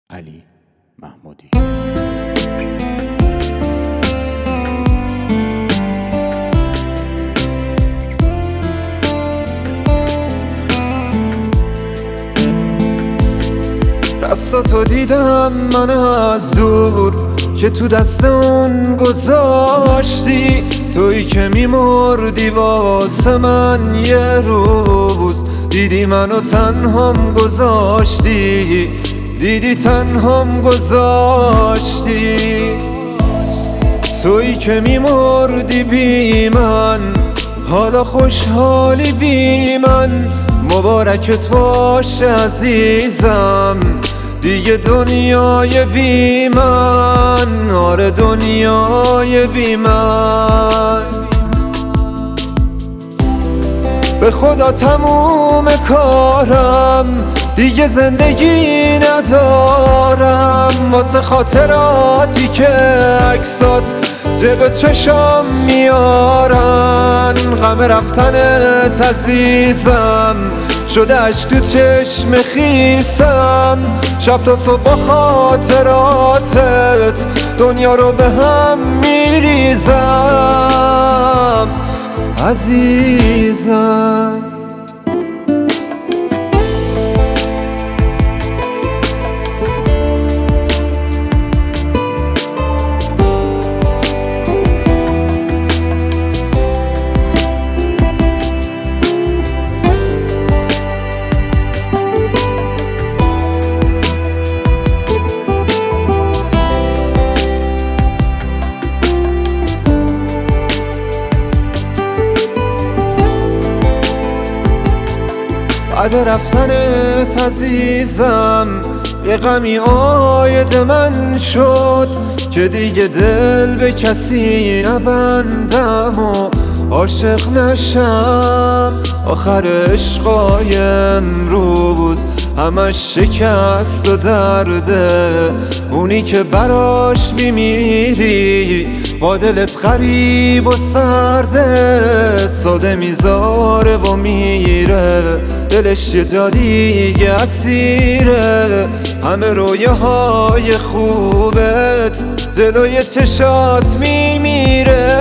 علی محمودی. دستاتو دیدم من از دور که تو دست اون گذاشتی، تویی که میمردی واسه من یه روز. دیدی منو تنهام گذاشتی، دیدی تنهام گذاشتی. تویی که میمردی بی من، حالا خوشحالی بی من. مبارکت باشه عزیزم، دیگه دنیای بی من، آره دنیای بی من. به خدا تموم کارم، دیگه زندگی ندارم. واسه خاطراتی که عکسات جلو چشام میارن، غم رفتنت عزیزم شده عشق تو چشم خیسم. شب تا صبح با خاطراتت دنیا رو به هم میریزم عزیزم. بعد رفتنت عزیزم یه غمی آید من شد، که دیگه دل به کسی نبندم و عاشق نشم. آخر عشقای امروز همش شکست و درده، اونی که براش میمیری با دلت غریب و سرده. ساده میذاره و میره، دلش یه جا دیگه اسیره. همه رویاهای خوبت جلوی چشات میمیره.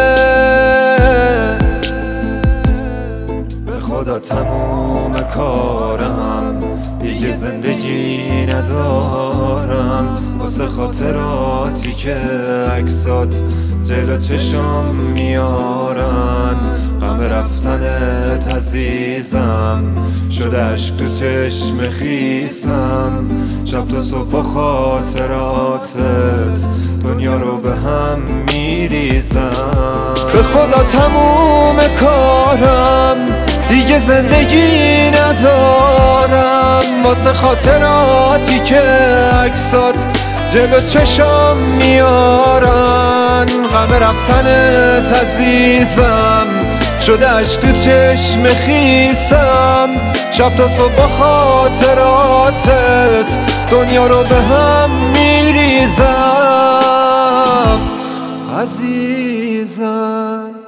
به خدا تموم کارم، دیگه زندگی ندارم. واسه خاطراتی که عکسات جلو چشام میارن، غم رفتنت عزیزم شده عشق تو چشم خیسم. شب تا صبح با خاطراتت دنیا رو به هم میریزم. به خدا تموم کارم، دیگه زندگی ندارم. واسه خاطراتی که عکسات جلو چشام میارن، غم رفتنت عزیزم شده عشق تو چشم خیسم. شب تا صبح با خاطراتت دنیا رو به هم میریزم عزیزم.